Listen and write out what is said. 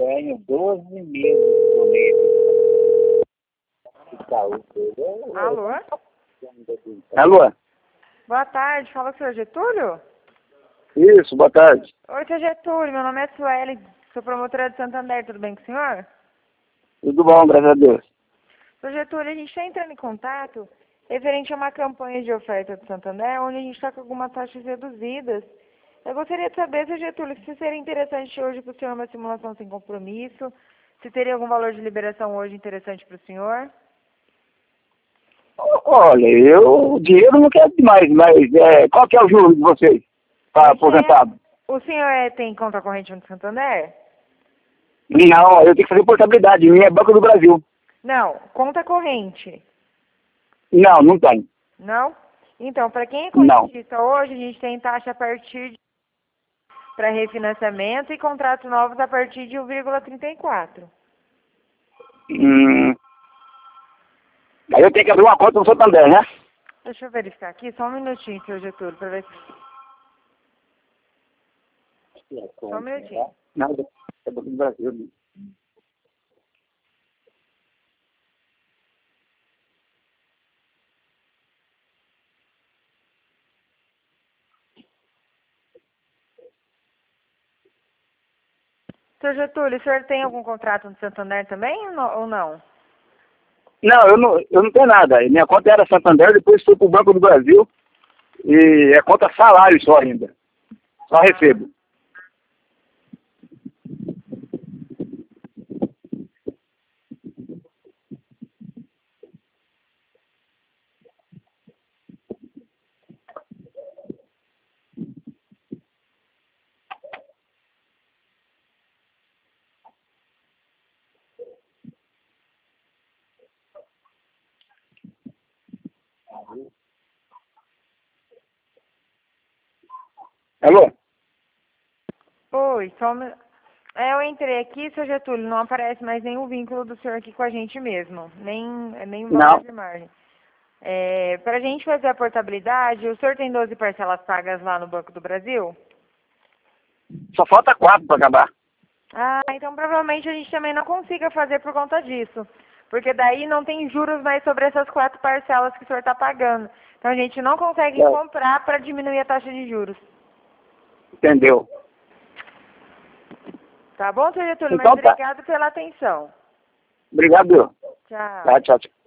tenho 12 meses por mês. Alô? Alô? Boa tarde, fala com o senhor Getúlio? Isso, boa tarde. Oi, senhor Getúlio, meu nome é Sueli, sou promotora de Santander, tudo bem com o senhor? Tudo bom, graças a Deus. Senhor Getúlio, a gente está entrando em contato referente a uma campanha de oferta do Santander, onde a gente está com algumas taxas reduzidas. Eu gostaria de saber, senhor Getúlio, se seria interessante hoje para o senhor uma simulação sem compromisso, se teria algum valor de liberação hoje interessante para o senhor. Olha, o dinheiro não quero demais, mas qual que é o juro de vocês para aposentado? O senhor tem conta corrente no Santander? Não, eu tenho que fazer portabilidade, minha é Banco do Brasil. Não, conta corrente. Não, não tem. Não? Então, para quem é Não. correntista hoje, a gente tem taxa a partir de para refinanciamento e contratos novos a partir de 1,34. Aí eu tenho que abrir uma conta no Santander, né? Deixa eu verificar aqui, só um minutinho, seu Getúlio, para ver se... Só um minutinho. Não, é Banco do Brasil. Né? Seu Getúlio, o senhor tem algum contrato no Santander também ou não? Não, eu não tenho nada. Minha conta era Santander, depois fui para o Banco do Brasil e é conta salário só ainda. Só recebo. Alô? Oi, só um... eu entrei aqui, seu Getúlio, não aparece mais nenhum vínculo do senhor aqui com a gente mesmo, nem valor Não. de margem. Para a gente fazer a portabilidade, o senhor tem 12 parcelas pagas lá no Banco do Brasil? Só falta 4 para acabar. Ah, então provavelmente a gente também não consiga fazer por conta disso. Porque daí não tem juros mais sobre essas 4 parcelas que o senhor está pagando. Então a gente não consegue comprar para diminuir a taxa de juros. Entendeu? Tá bom, senhor Getúlio? Então Mas tá. obrigado pela atenção. Obrigado. Tchau. Tá, tchau, tchau.